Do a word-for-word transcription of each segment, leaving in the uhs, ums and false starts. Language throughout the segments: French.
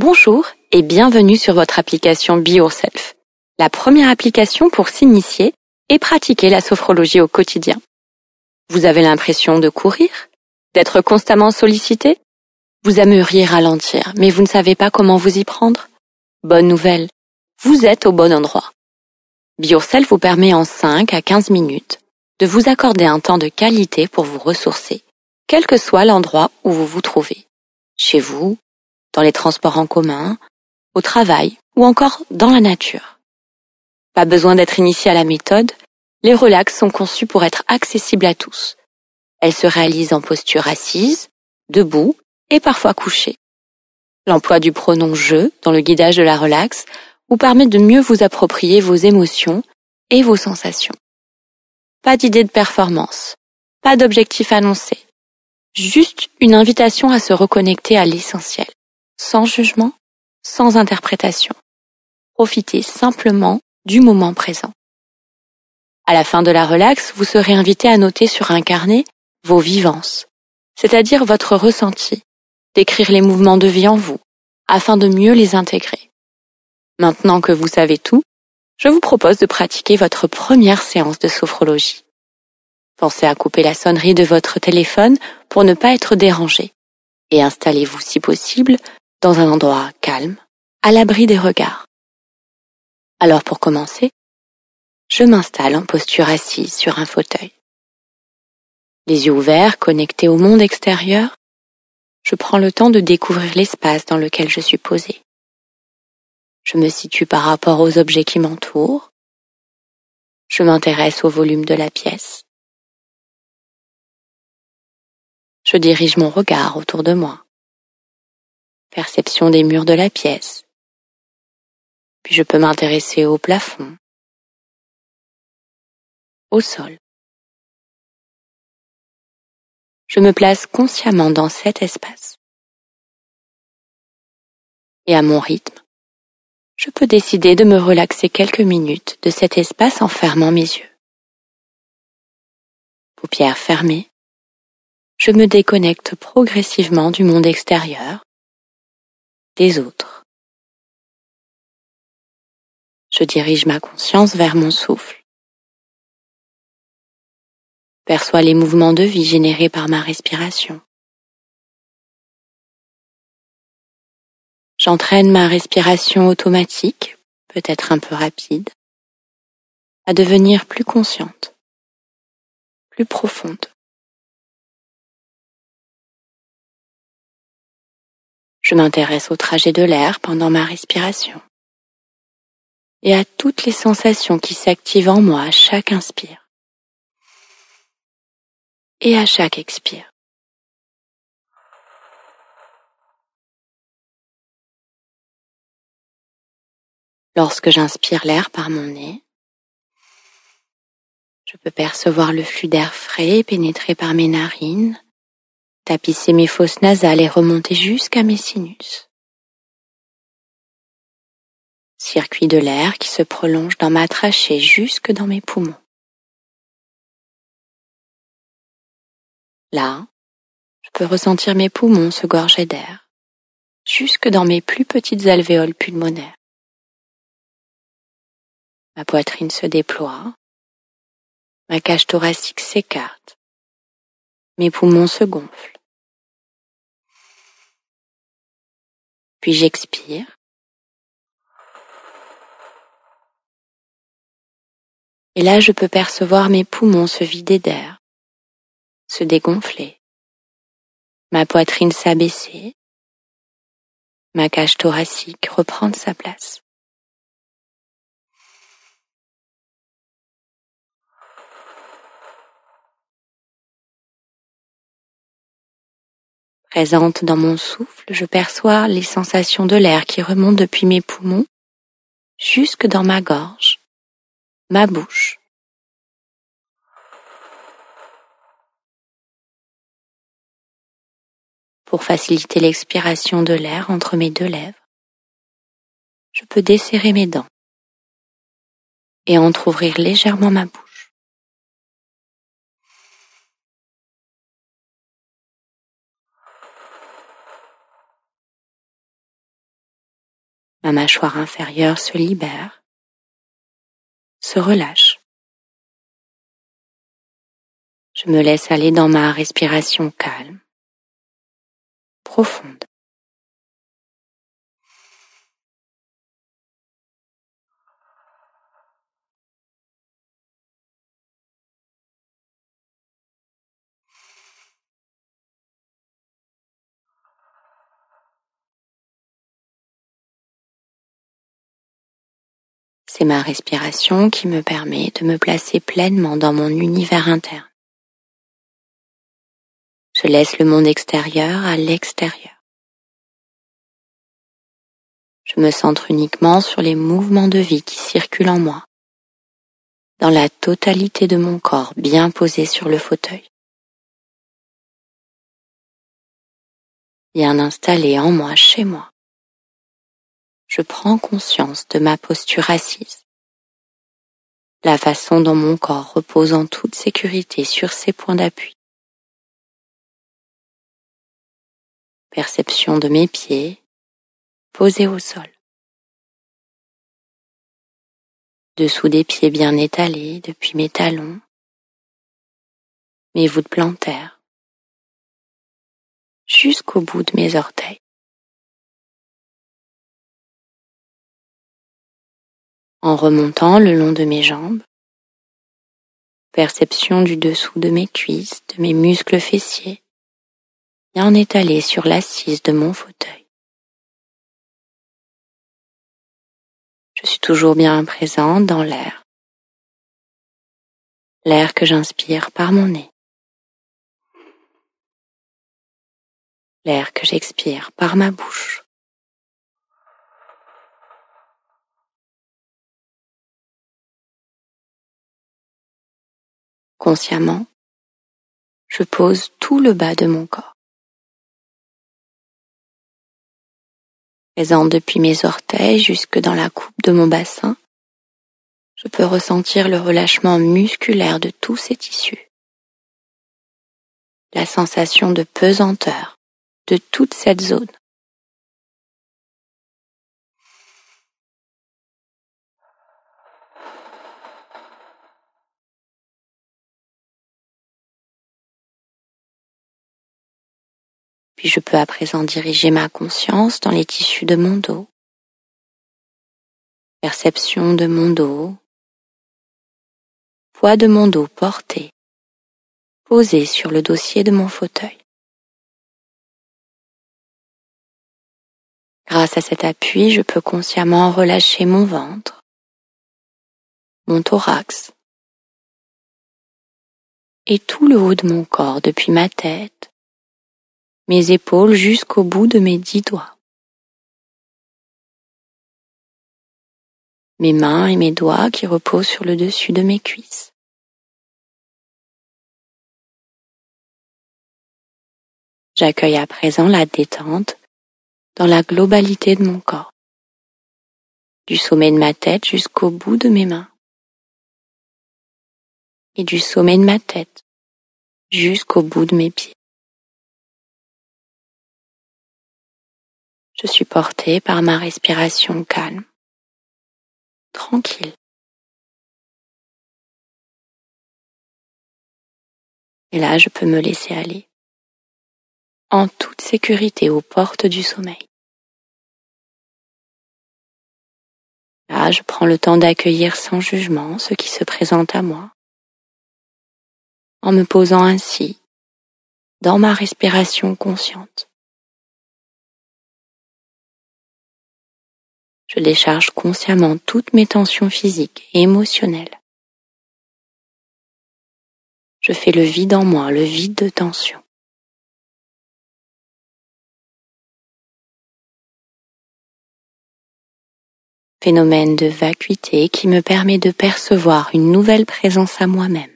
Bonjour et bienvenue sur votre application Be Yourself, la première application pour s'initier et pratiquer la sophrologie au quotidien. Vous avez l'impression de courir, d'être constamment sollicité? Vous aimeriez ralentir, mais vous ne savez pas comment vous y prendre? Bonne nouvelle, vous êtes au bon endroit. Be Yourself vous permet en cinq à quinze minutes de vous accorder un temps de qualité pour vous ressourcer, quel que soit l'endroit où vous vous trouvez. Chez vous, dans les transports en commun, au travail ou encore dans la nature. Pas besoin d'être initié à la méthode, les relax sont conçus pour être accessibles à tous. Elles se réalisent en posture assise, debout et parfois couchée. L'emploi du pronom « je » dans le guidage de la relax vous permet de mieux vous approprier vos émotions et vos sensations. Pas d'idée de performance, pas d'objectif annoncé, juste une invitation à se reconnecter à l'essentiel, sans jugement, sans interprétation. Profitez simplement du moment présent. À la fin de la relax, vous serez invité à noter sur un carnet vos vivances, c'est-à-dire votre ressenti, d'écrire les mouvements de vie en vous, afin de mieux les intégrer. Maintenant que vous savez tout, je vous propose de pratiquer votre première séance de sophrologie. Pensez à couper la sonnerie de votre téléphone pour ne pas être dérangé et installez-vous si possible dans un endroit calme, à l'abri des regards. Alors pour commencer, je m'installe en posture assise sur un fauteuil. Les yeux ouverts, connectés au monde extérieur, je prends le temps de découvrir l'espace dans lequel je suis posée. Je me situe par rapport aux objets qui m'entourent. Je m'intéresse au volume de la pièce. Je dirige mon regard autour de moi. Perception des murs de la pièce. Puis je peux m'intéresser au plafond, au sol. Je me place consciemment dans cet espace. Et à mon rythme, je peux décider de me relaxer quelques minutes de cet espace en fermant mes yeux. Paupières fermées, je me déconnecte progressivement du monde extérieur, des autres. Je dirige ma conscience vers mon souffle. Perçois les mouvements de vie générés par ma respiration. J'entraîne ma respiration automatique, peut-être un peu rapide, à devenir plus consciente, plus profonde. Je m'intéresse au trajet de l'air pendant ma respiration et à toutes les sensations qui s'activent en moi à chaque inspire et à chaque expire. Lorsque j'inspire l'air par mon nez, je peux percevoir le flux d'air frais pénétrer par mes narines, tapisser mes fosses nasales et remonter jusqu'à mes sinus. Circuit de l'air qui se prolonge dans ma trachée jusque dans mes poumons. Là, je peux ressentir mes poumons se gorger d'air, jusque dans mes plus petites alvéoles pulmonaires. Ma poitrine se déploie, ma cage thoracique s'écarte, mes poumons se gonflent. Puis j'expire. Et là, je peux percevoir mes poumons se vider d'air, se dégonfler, ma poitrine s'abaisser, ma cage thoracique reprendre sa place. Présente dans mon souffle, je perçois les sensations de l'air qui remontent depuis mes poumons jusque dans ma gorge, ma bouche. Pour faciliter l'expiration de l'air entre mes deux lèvres, je peux desserrer mes dents et entrouvrir légèrement ma bouche. Ma mâchoire inférieure se libère, se relâche. Je me laisse aller dans ma respiration calme, profonde. C'est ma respiration qui me permet de me placer pleinement dans mon univers interne. Je laisse le monde extérieur à l'extérieur. Je me centre uniquement sur les mouvements de vie qui circulent en moi, dans la totalité de mon corps bien posé sur le fauteuil. Bien installé en moi, chez moi. Je prends conscience de ma posture assise, la façon dont mon corps repose en toute sécurité sur ses points d'appui. Perception de mes pieds posés au sol. Dessous des pieds bien étalés depuis mes talons, mes voûtes plantaires, jusqu'au bout de mes orteils. En remontant le long de mes jambes, perception du dessous de mes cuisses, de mes muscles fessiers, bien étalés sur l'assise de mon fauteuil. Je suis toujours bien présente dans l'air, l'air que j'inspire par mon nez, l'air que j'expire par ma bouche. Consciemment, je pose tout le bas de mon corps. Présente depuis mes orteils jusque dans la coupe de mon bassin, je peux ressentir le relâchement musculaire de tous ces tissus. La sensation de pesanteur de toute cette zone. Puis je peux à présent diriger ma conscience dans les tissus de mon dos. Perception de mon dos. Poids de mon dos porté, posé sur le dossier de mon fauteuil. Grâce à cet appui, je peux consciemment relâcher mon ventre, mon thorax et tout le haut de mon corps depuis ma tête, mes épaules jusqu'au bout de mes dix doigts. Mes mains et mes doigts qui reposent sur le dessus de mes cuisses. J'accueille à présent la détente dans la globalité de mon corps, du sommet de ma tête jusqu'au bout de mes mains, et du sommet de ma tête jusqu'au bout de mes pieds. Je suis portée par ma respiration calme, tranquille. Et là, je peux me laisser aller, en toute sécurité aux portes du sommeil. Là, je prends le temps d'accueillir sans jugement ce qui se présente à moi, en me posant ainsi dans ma respiration consciente. Je décharge consciemment toutes mes tensions physiques et émotionnelles. Je fais le vide en moi, le vide de tension. Phénomène de vacuité qui me permet de percevoir une nouvelle présence à moi-même,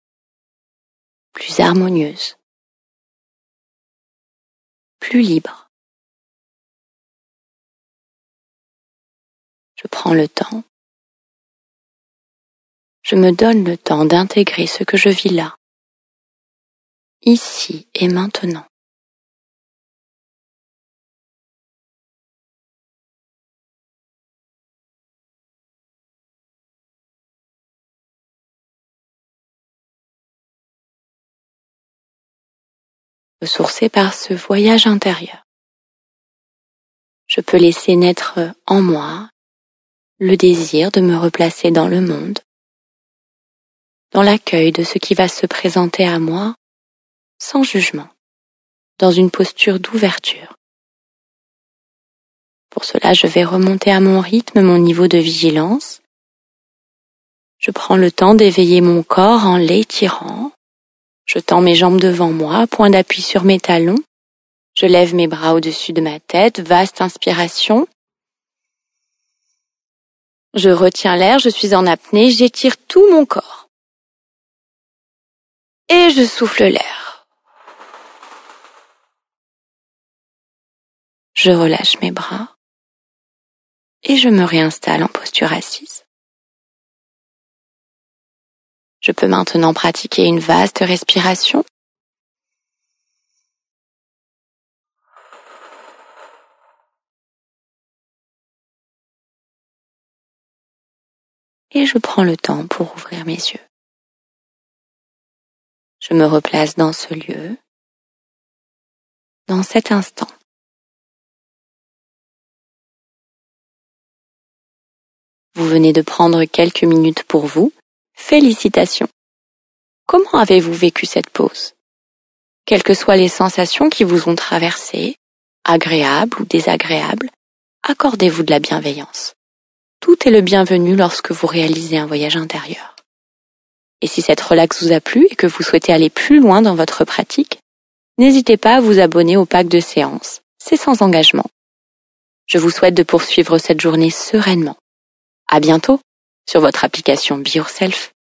plus harmonieuse, plus libre. Je prends le temps. Je me donne le temps d'intégrer ce que je vis là, ici et maintenant. ressourcée par ce voyage intérieur. Je peux laisser naître en moi le désir de me replacer dans le monde, dans l'accueil de ce qui va se présenter à moi sans jugement, dans une posture d'ouverture. Pour cela, je vais remonter à mon rythme mon niveau de vigilance. Je prends le temps d'éveiller mon corps en l'étirant. Je tends mes jambes devant moi, point d'appui sur mes talons. Je lève mes bras au-dessus de ma tête, vaste inspiration. Je retiens l'air, je suis en apnée, j'étire tout mon corps. Et je souffle l'air. Je relâche mes bras et je me réinstalle en posture assise. Je peux maintenant pratiquer une vaste respiration. Et je prends le temps pour ouvrir mes yeux. Je me replace dans ce lieu, dans cet instant. Vous venez de prendre quelques minutes pour vous. Félicitations! Comment avez-vous vécu cette pause? Quelles que soient les sensations qui vous ont traversées, agréables ou désagréables, accordez-vous de la bienveillance. Tout est le bienvenu lorsque vous réalisez un voyage intérieur. Et si cette relax vous a plu et que vous souhaitez aller plus loin dans votre pratique, n'hésitez pas à vous abonner au pack de séances. C'est sans engagement. Je vous souhaite de poursuivre cette journée sereinement. À bientôt sur votre application Be Yourself.